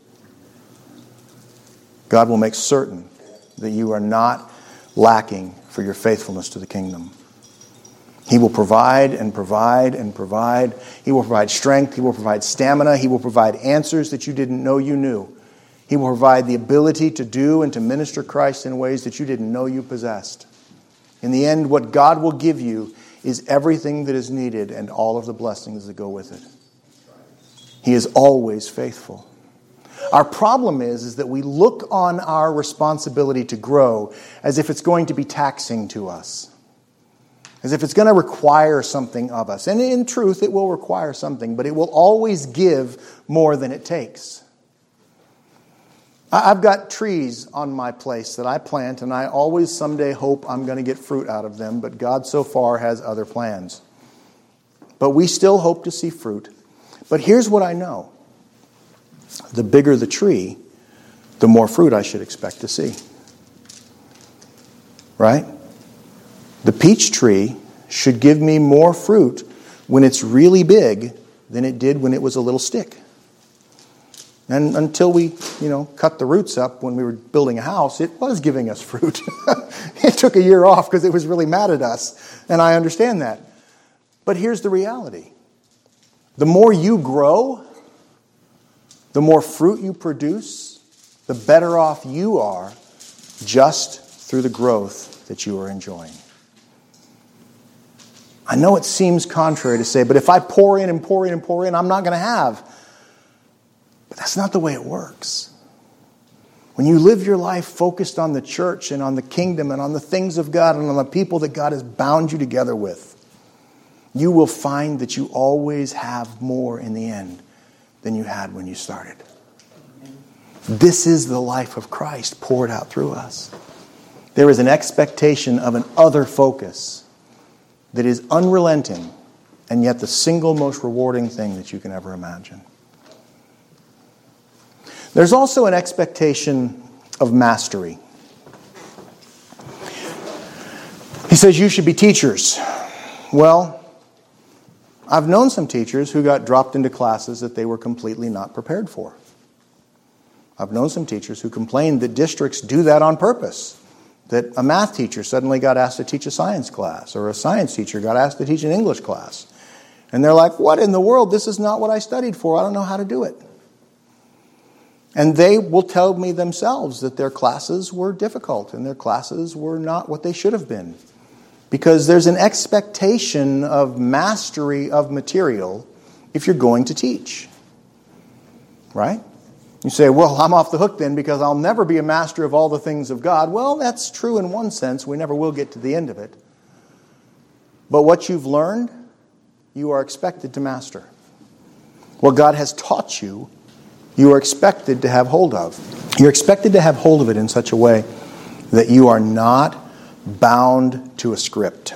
God will make certain that you are not lacking for your faithfulness to the kingdom. He will provide and provide and provide. He will provide strength. He will provide stamina. He will provide answers that you didn't know you knew. He will provide the ability to do and to minister Christ in ways that you didn't know you possessed. In the end, what God will give you is everything that is needed and all of the blessings that go with it. He is always faithful. Our problem is that we look on our responsibility to grow as if it's going to be taxing to us, as if it's going to require something of us. And in truth, it will require something, but it will always give more than it takes. I've got trees on my place that I plant, and I always someday hope I'm going to get fruit out of them, but God so far has other plans. But we still hope to see fruit. But here's what I know. The bigger the tree, the more fruit I should expect to see. Right? The peach tree should give me more fruit when it's really big than it did when it was a little stick. And until we, cut the roots up when we were building a house, it was giving us fruit. It took a year off because it was really mad at us. And I understand that. But here's the reality. The more you grow, the more fruit you produce, the better off you are just through the growth that you are enjoying. I know it seems contrary to say, but if I pour in and pour in and pour in, I'm not going to have. But that's not the way it works. When you live your life focused on the church and on the kingdom and on the things of God and on the people that God has bound you together with, you will find that you always have more in the end than you had when you started. This is the life of Christ poured out through us. There is an expectation of an other focus that is unrelenting and yet the single most rewarding thing that you can ever imagine. There's also an expectation of mastery. He says you should be teachers. Well, I've known some teachers who got dropped into classes that they were completely not prepared for. I've known some teachers who complained that districts do that on purpose. That a math teacher suddenly got asked to teach a science class, or a science teacher got asked to teach an English class. And they're like, what in the world? This is not what I studied for. I don't know how to do it. And they will tell me themselves that their classes were difficult and their classes were not what they should have been. Because there's an expectation of mastery of material if you're going to teach. Right? You say, well, I'm off the hook then because I'll never be a master of all the things of God. Well, that's true in one sense. We never will get to the end of it. But what you've learned, you are expected to master. What God has taught you, you are expected to have hold of. You're expected to have hold of it in such a way that you are not bound to a script.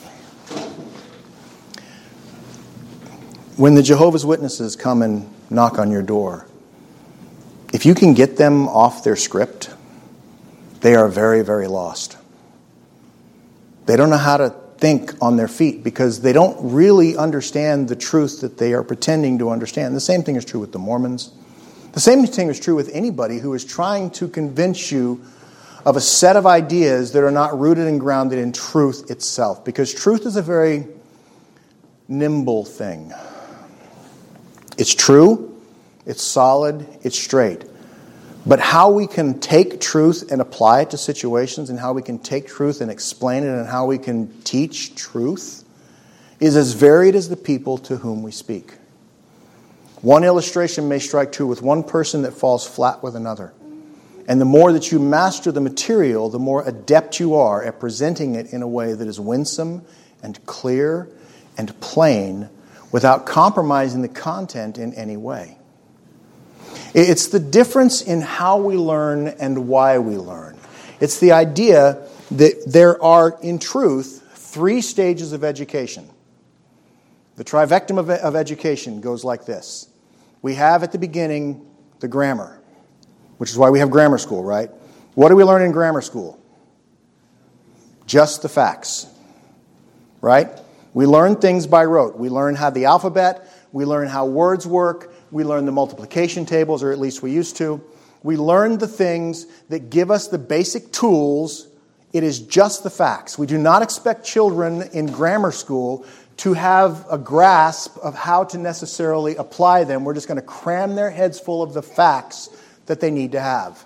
When the Jehovah's Witnesses come and knock on your door, if you can get them off their script, they are very, very lost. They don't know how to think on their feet because they don't really understand the truth that they are pretending to understand. The same thing is true with the Mormons. The same thing is true with anybody who is trying to convince you of a set of ideas that are not rooted and grounded in truth itself. Because truth is a very nimble thing. It's true, it's solid, it's straight. But how we can take truth and apply it to situations, and how we can take truth and explain it, and how we can teach truth is as varied as the people to whom we speak. One illustration may strike true with one person that falls flat with another. And the more that you master the material, the more adept you are at presenting it in a way that is winsome and clear and plain without compromising the content in any way. It's the difference in how we learn and why we learn. It's the idea that there are, in truth, 3 stages of education. The trifecta of education goes like this. We have at the beginning the grammar, which is why we have grammar school, right? What do we learn in grammar school? Just the facts, right? We learn things by rote. We learn how the alphabet, we learn how words work, we learn the multiplication tables, or at least we used to. We learn the things that give us the basic tools. It is just the facts. We do not expect children in grammar school to have a grasp of how to necessarily apply them. We're just going to cram their heads full of the facts that they need to have.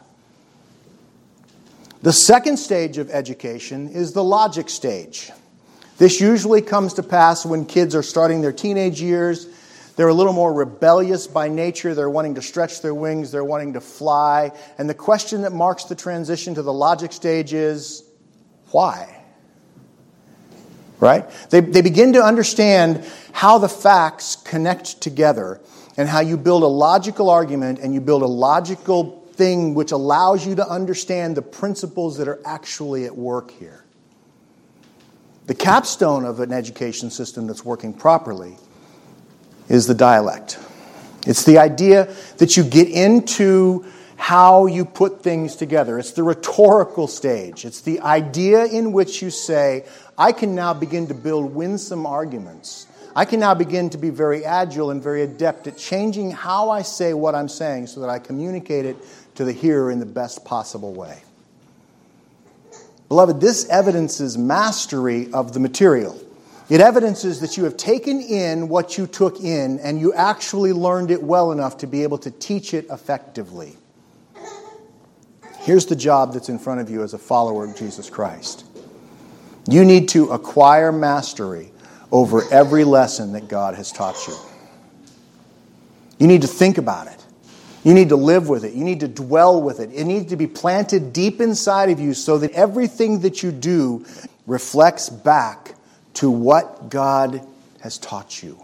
The second stage of education is the logic stage. This usually comes to pass when kids are starting their teenage years. They're a little more rebellious by nature. They're wanting to stretch their wings. They're wanting to fly. And the question that marks the transition to the logic stage is, why? Right? They begin to understand how the facts connect together and how you build a logical argument and you build a logical thing which allows you to understand the principles that are actually at work here. The capstone of an education system that's working properly is the dialect. It's the idea that you get into how you put things together. It's the rhetorical stage. It's the idea in which you say, I can now begin to build winsome arguments. I can now begin to be very agile and very adept at changing how I say what I'm saying so that I communicate it to the hearer in the best possible way. Beloved, this evidences mastery of the material. It evidences that you have taken in what you took in and you actually learned it well enough to be able to teach it effectively. Here's the job that's in front of you as a follower of Jesus Christ. You need to acquire mastery over every lesson that God has taught you. You need to think about it. You need to live with it. You need to dwell with it. It needs to be planted deep inside of you so that everything that you do reflects back to what God has taught you.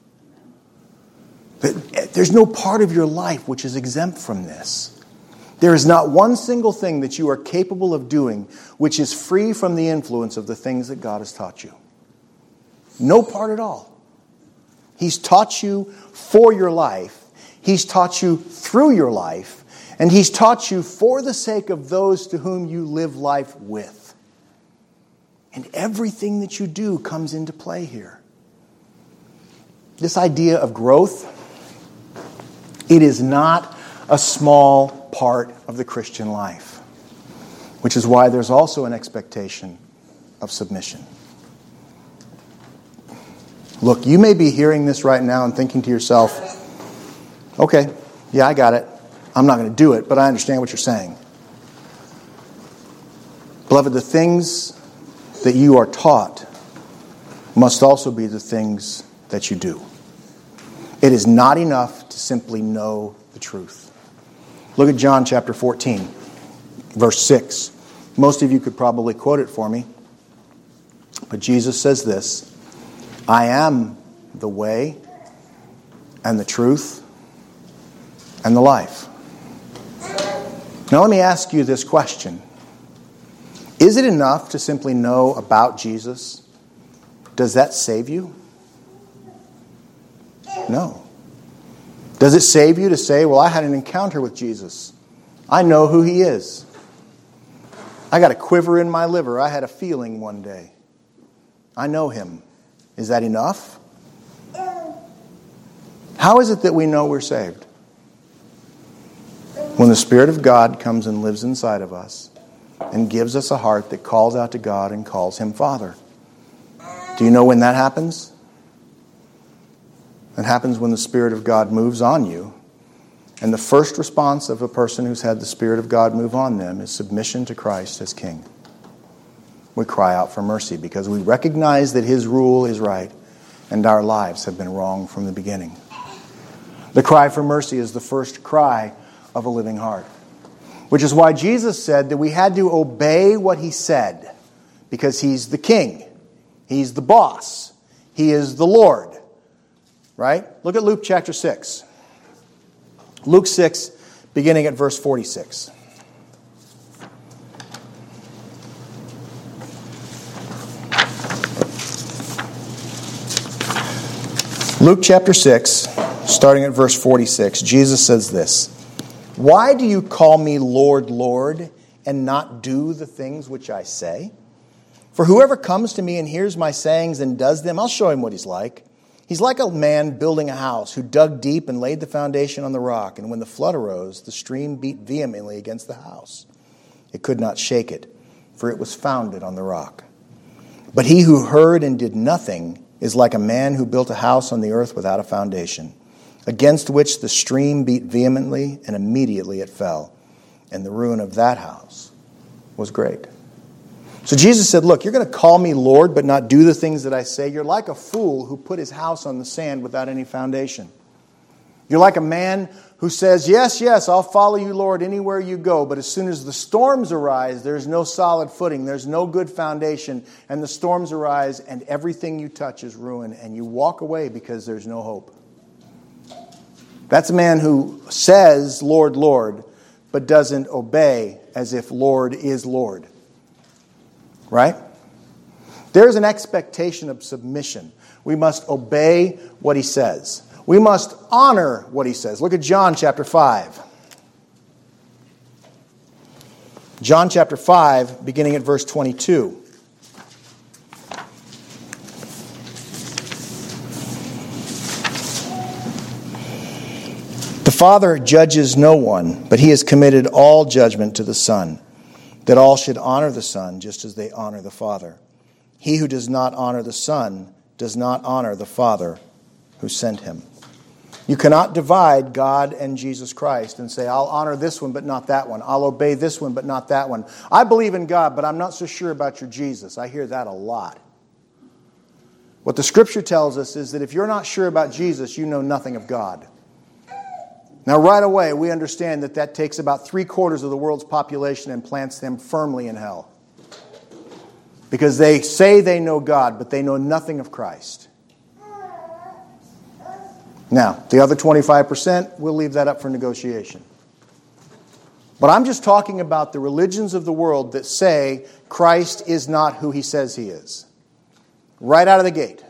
There's no part of your life which is exempt from this. There is not one single thing that you are capable of doing which is free from the influence of the things that God has taught you. No part at all. He's taught you for your life. He's taught you through your life. And He's taught you for the sake of those to whom you live life with. And everything that you do comes into play here. This idea of growth, it is not a small part of the Christian life, which is why there's also an expectation of submission. Look, you may be hearing this right now and thinking to yourself, okay, yeah, I got it. I'm not going to do it, but I understand what you're saying. Beloved, the things that you are taught must also be the things that you do. It is not enough to simply know the truth. Look at John chapter 14, verse 6. Most of you could probably quote it for me. But Jesus says this, I am the way and the truth and the life. Now let me ask you this question. Is it enough to simply know about Jesus? Does that save you? No. Does it save you to say, well, I had an encounter with Jesus. I know who He is. I got a quiver in my liver. I had a feeling one day. I know Him. Is that enough? How is it that we know we're saved? When the Spirit of God comes and lives inside of us and gives us a heart that calls out to God and calls Him Father. Do you know when that happens? It happens when the Spirit of God moves on you. And the first response of a person who's had the Spirit of God move on them is submission to Christ as King. We cry out for mercy because we recognize that His rule is right and our lives have been wrong from the beginning. The cry for mercy is the first cry of a living heart. Which is why Jesus said that we had to obey what He said because He's the King. He's the boss. He is the Lord. Right? Look at Luke chapter 6. Luke 6, beginning at verse 46. Luke chapter 6, starting at verse 46, Jesus says this, Why do you call me Lord, Lord, and not do the things which I say? For whoever comes to me and hears my sayings and does them, I'll show him what he's like. He's like a man building a house who dug deep and laid the foundation on the rock. And when the flood arose, the stream beat vehemently against the house. It could not shake it, for it was founded on the rock. But he who heard and did nothing is like a man who built a house on the earth without a foundation, against which the stream beat vehemently, and immediately it fell. And the ruin of that house was great. So Jesus said, look, you're going to call me Lord, but not do the things that I say. You're like a fool who put his house on the sand without any foundation. You're like a man who says, yes, I'll follow you, Lord, anywhere you go. But as soon as the storms arise, there's no solid footing. There's no good foundation. And the storms arise and everything you touch is ruined. And you walk away because there's no hope. That's a man who says, Lord, Lord, but doesn't obey as if Lord is Lord. Right? There's an expectation of submission. We must obey what He says. We must honor what He says. Look at John chapter 5. John chapter 5, beginning at verse 22. The Father judges no one, but He has committed all judgment to the Son, that all should honor the Son just as they honor the Father. He who does not honor the Son does not honor the Father who sent Him. You cannot divide God and Jesus Christ and say, I'll honor this one but not that one. I'll obey this one but not that one. I believe in God, but I'm not so sure about your Jesus. I hear that a lot. What the Scripture tells us is that if you're not sure about Jesus, you know nothing of God. Now, right away, we understand that that takes about 3/4 of the world's population and plants them firmly in hell. Because they say they know God, but they know nothing of Christ. Now, the other 25%, we'll leave that up for negotiation. But I'm just talking about the religions of the world that say Christ is not who He says He is. Right out of the gate.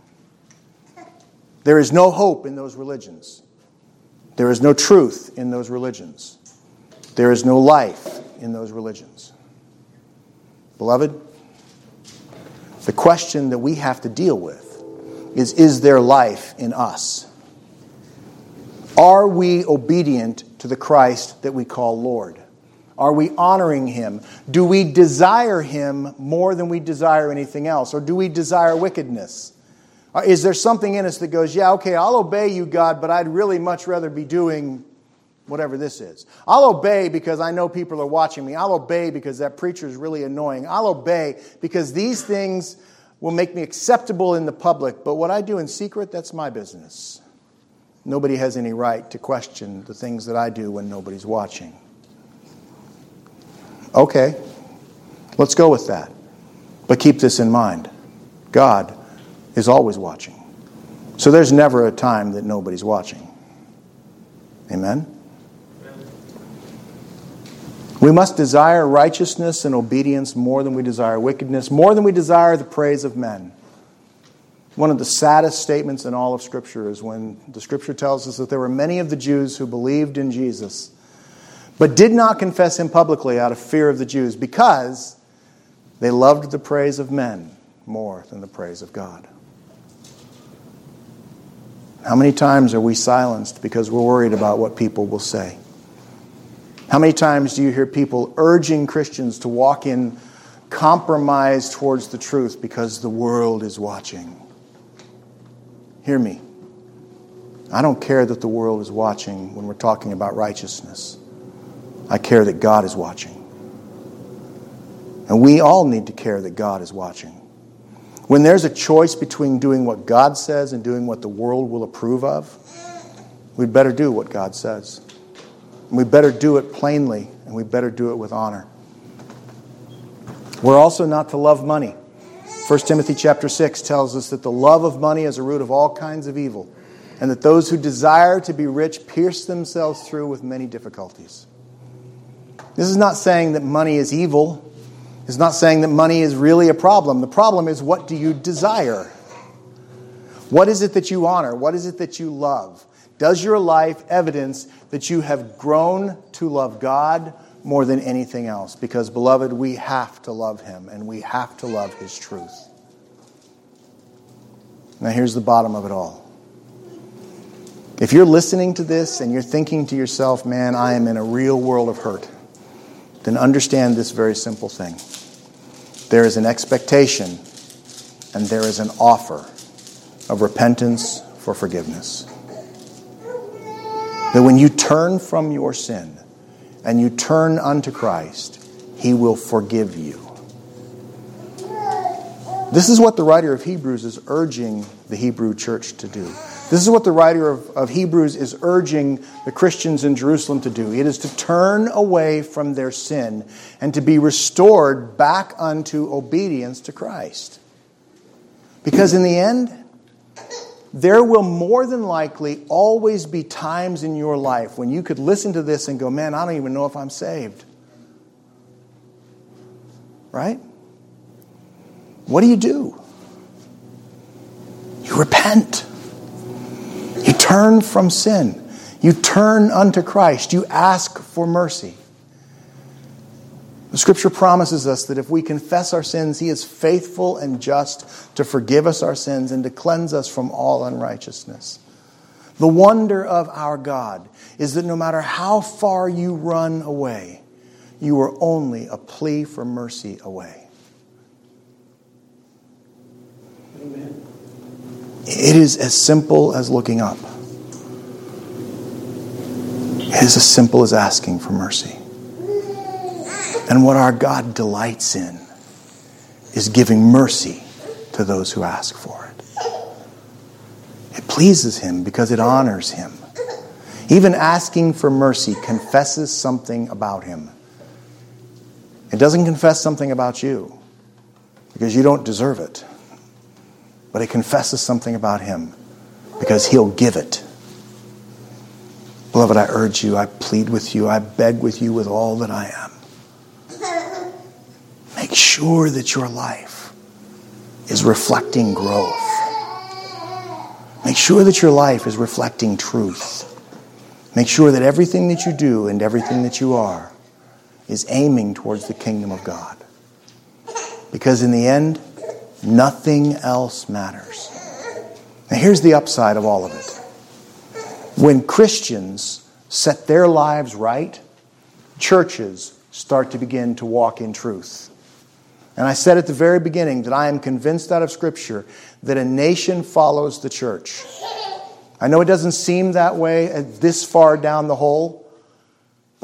There is no hope in those religions. There is no truth in those religions. There is no life in those religions. Beloved, the question that we have to deal with is there life in us? Are we obedient to the Christ that we call Lord? Are we honoring Him? Do we desire Him more than we desire anything else? Or do we desire wickedness? Is there something in us that goes, yeah, okay, I'll obey you, God, but I'd really much rather be doing whatever this is. I'll obey because I know people are watching me. I'll obey because that preacher is really annoying. I'll obey because these things will make me acceptable in the public. But what I do in secret, that's my business. Nobody has any right to question the things that I do when nobody's watching. Okay, let's go with that. But keep this in mind. God is always watching. So there's never a time that nobody's watching. Amen? We must desire righteousness and obedience more than we desire wickedness, more than we desire the praise of men. One of the saddest statements in all of Scripture is when the Scripture tells us that there were many of the Jews who believed in Jesus, but did not confess Him publicly out of fear of the Jews because they loved the praise of men more than the praise of God. How many times are we silenced because we're worried about what people will say? How many times do you hear people urging Christians to walk in compromise towards the truth because the world is watching? Hear me. I don't care that the world is watching when we're talking about righteousness. I care that God is watching. And we all need to care that God is watching. When there's a choice between doing what God says and doing what the world will approve of, we'd better do what God says. And we better do it plainly, and we better do it with honor. We're also not to love money. 1 Timothy chapter 6 tells us that the love of money is a root of all kinds of evil, and that those who desire to be rich pierce themselves through with many difficulties. This is not saying that money is evil. It's not saying that money is really a problem. The problem is, what do you desire? What is it that you honor? What is it that you love? Does your life evidence that you have grown to love God more than anything else? Because, beloved, we have to love Him, and we have to love His truth. Now, here's the bottom of it all. If you're listening to this and you're thinking to yourself, man, I am in a real world of hurt, then understand this very simple thing. There is an expectation and there is an offer of repentance for forgiveness. That when you turn from your sin and you turn unto Christ, He will forgive you. This is what the writer of Hebrews is urging the Hebrew church to do. This is what the writer of Hebrews is urging the Christians in Jerusalem to do. It is to turn away from their sin and to be restored back unto obedience to Christ. Because in the end, there will more than likely always be times in your life when you could listen to this and go, man, I don't even know if I'm saved. Right? What do? You repent. You turn from sin. You turn unto Christ. You ask for mercy. The Scripture promises us that if we confess our sins, He is faithful and just to forgive us our sins and to cleanse us from all unrighteousness. The wonder of our God is that no matter how far you run away, you are only a plea for mercy away. Amen. It is as simple as looking up. It is as simple as asking for mercy. And what our God delights in is giving mercy to those who ask for it. It pleases Him because it honors Him. Even asking for mercy confesses something about Him. It doesn't confess something about you because you don't deserve it. But it confesses something about Him because He'll give it. Beloved, I urge you, I plead with you, I beg with you with all that I am. Make sure that your life is reflecting growth. Make sure that your life is reflecting truth. Make sure that everything that you do and everything that you are is aiming towards the kingdom of God. Because in the end, nothing else matters. Now here's the upside of all of it. When Christians set their lives right, churches start to begin to walk in truth. And I said at the very beginning that I am convinced out of Scripture that a nation follows the church. I know it doesn't seem that way this far down the hole,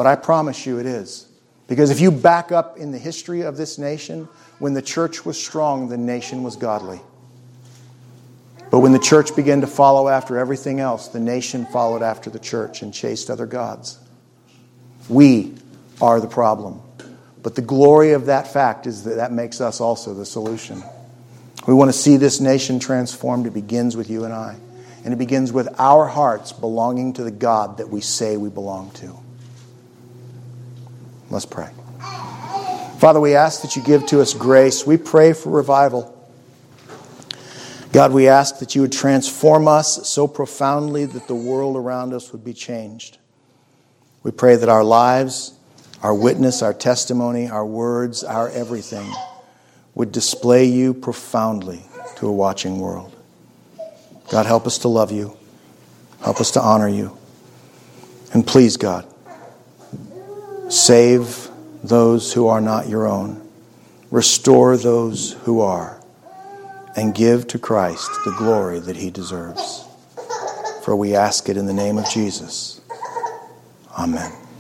But I promise you it is. Because if you back up in the history of this nation, when the church was strong, the nation was godly. But when the church began to follow after everything else, the nation followed after the church and chased other gods. We are the problem. But the glory of that fact is that makes us also the solution. We want to see this nation transformed. It begins with you and I. And it begins with our hearts belonging to the God that we say we belong to. Let's pray. Father, we ask that you give to us grace. We pray for revival. God, we ask that you would transform us so profoundly that the world around us would be changed. We pray that our lives, our witness, our testimony, our words, our everything would display you profoundly to a watching world. God, help us to love you. Help us to honor you. And please, God, save those who are not your own. Restore those who are. And give to Christ the glory that he deserves. For we ask it in the name of Jesus. Amen.